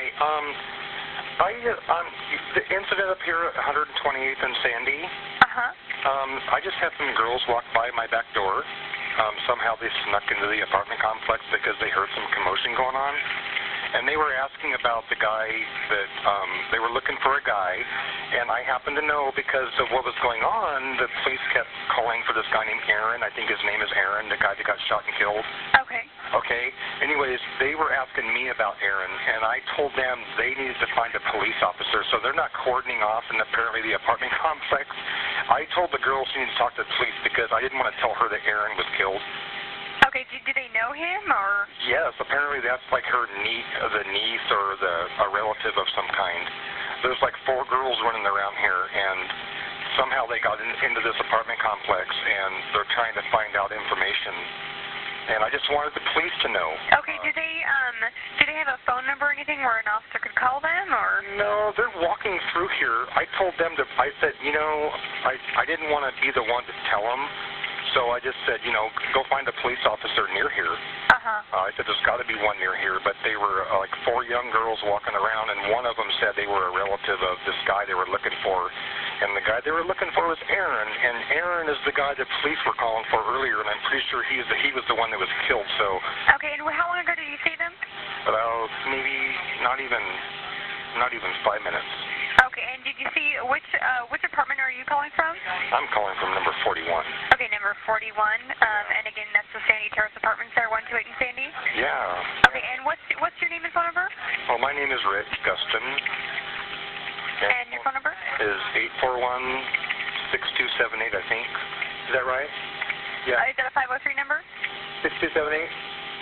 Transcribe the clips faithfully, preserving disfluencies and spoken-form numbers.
Um, I, uh, um, the incident up here at one twenty-eighth and Sandy, Uh-huh. um, I just had some girls walk by my back door. Um, somehow they snuck into the apartment complex because they heard some commotion going on. And they were asking about the guy that, um, they were looking for a guy, and I happened to know because of what was going on, the police kept calling for this guy named Aaron. I think his name is Aaron, the guy that got shot and killed. Okay. Okay. Anyways, they were asking me about Aaron, and I told them they needed to find a police officer, so they're not cordoning off in apparently the apartment complex. I told the girls she needed to talk to the police because I didn't want to tell her that Aaron was killed. Okay, do, do they know him, or? Yes, apparently that's like her niece, the niece or the a relative of some kind. There's like four girls running around here, and somehow they got in, into this apartment complex, and they're trying to find out information. And I just wanted the police to know. Okay, do they um do they have a phone number or anything where an officer could call them, or? No, they're walking through here. I told them to. I said, you know, I I didn't want to be the one to tell them. So I just said, you know, go find a police officer near here. Uh-huh. Uh, I said, there's got to be one near here. But they were uh, like four young girls walking around, and one of them said they were a relative of this guy they were looking for. And the guy they were looking for was Aaron. And Aaron is the guy the police were calling for earlier, and I'm pretty sure he's the, he was the one that was killed. So. Okay, and how long ago did you see them? About maybe not even, not even five minutes. Okay, and did you see which uh, which apartment are you calling from? I'm calling from number forty-one. Okay, number forty-one. Um, and again, that's the Sandy Terrace Apartments there, one two eight in Sandy? Yeah. Okay, and what's what's your name and phone number? Well, my name is Rich Guston. And your phone number? Is eight four one, six two seven eight, I think. Is that right? Yeah. Uh, is that a five oh three number? six two seven eight?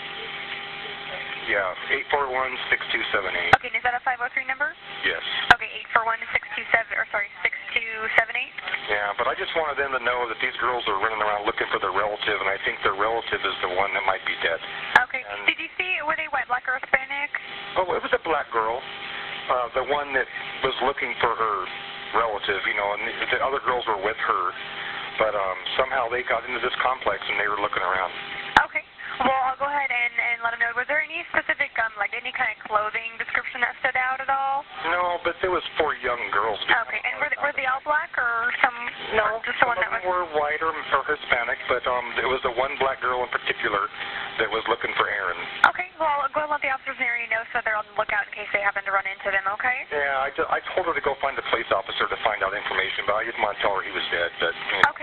Yeah, eight four one, six two seven eight. Okay, and is that a five oh three number? Yes. Okay, eight four one, six two seven, or sorry, six two seven eight? Yeah, but I just wanted them to know that these girls are running around looking for their relative, and I think their relative is the one that might be dead. Okay. And did you see, were they white, black, or Hispanic? Oh, it was a black girl. Uh, the one that was looking for her relative, you know, and the, the other girls were with her. But um, somehow they got into this complex, and they were looking around. Okay. Well, I'll go ahead and, and let them know. Was there any specific, um, like any kind of clothing description that stood out at all? No, but there was four young girls. Okay, and were they, were they all black or some? No, or just the some one of that them was? were white or, or Hispanic, but um, it was the one black girl in particular that was looking for Aaron. Okay, well, go ahead and let the officers in the area know so they're on the lookout in case they happen to run into them, okay? Yeah, I, I told her to go find a police officer to find out information, but I didn't want to tell her he was dead. But, you know. Okay.